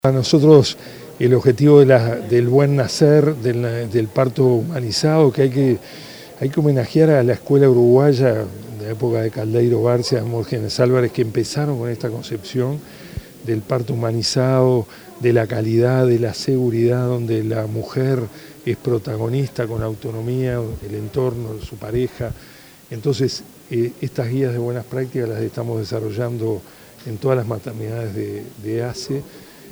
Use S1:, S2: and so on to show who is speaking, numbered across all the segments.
S1: Para nosotros el objetivo del buen nacer, del parto humanizado, que hay que homenajear a la escuela uruguaya de la época de Caldeiro Barcia, Morgenes Álvarez, que empezaron con esta concepción del parto humanizado, de la calidad, de la seguridad, donde la mujer es protagonista con autonomía, el entorno, su pareja. Entonces, estas guías de buenas prácticas las estamos desarrollando en todas las maternidades de ACE,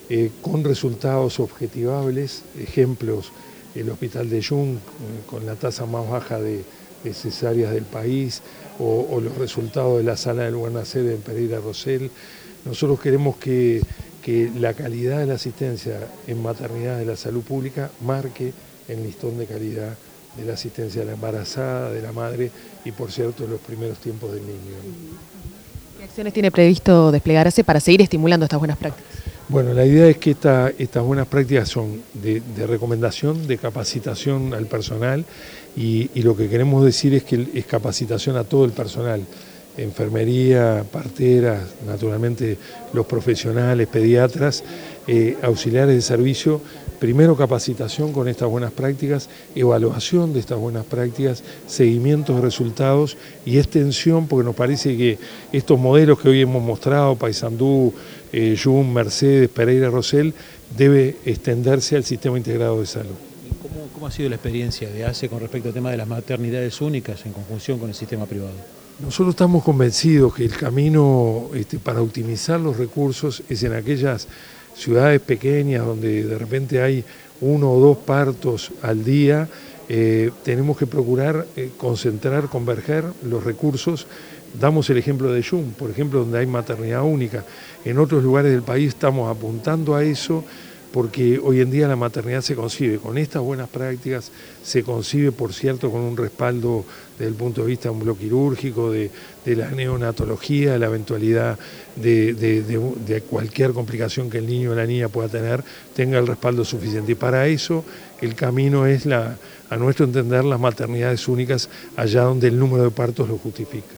S1: con resultados objetivables, ejemplos, el hospital de Jung, con la tasa más baja de cesáreas del país, o los resultados de la sala del buen nacer en Pereira Rosell. Nosotros queremos que la calidad de la asistencia en maternidad de la salud pública marque el listón de calidad de la asistencia de la embarazada, de la madre y, por cierto, en los primeros tiempos del niño.
S2: ¿Qué acciones tiene previsto desplegar ACE para seguir estimulando estas buenas prácticas?
S1: Bueno, la idea es que estas buenas prácticas son de recomendación, de capacitación al personal y lo que queremos decir es que es capacitación a todo el personal, enfermería, parteras, naturalmente los profesionales, pediatras, auxiliares de servicio. Primero capacitación con estas buenas prácticas, evaluación de estas buenas prácticas, seguimiento de resultados y extensión, porque nos parece que estos modelos que hoy hemos mostrado, Paysandú, Jung, Mercedes, Pereira Rosell, debe extenderse al sistema integrado de salud.
S3: ¿Cómo ha sido la experiencia de ACE con respecto al tema de las maternidades únicas en conjunción con el sistema privado?
S1: Nosotros estamos convencidos que el camino para optimizar los recursos es en aquellas ciudades pequeñas donde de repente hay 1 o 2 partos al día. Tenemos que procurar concentrar, converger los recursos. Damos el ejemplo de Jung, por ejemplo, donde hay maternidad única. En otros lugares del país estamos apuntando a eso, porque hoy en día la maternidad se concibe con estas buenas prácticas, se concibe, por cierto, con un respaldo desde el punto de vista de un bloque quirúrgico, de la neonatología, de la eventualidad de cualquier complicación que el niño o la niña pueda tener, tenga el respaldo suficiente. Y para eso el camino es, a nuestro entender, las maternidades únicas allá donde el número de partos lo justifica.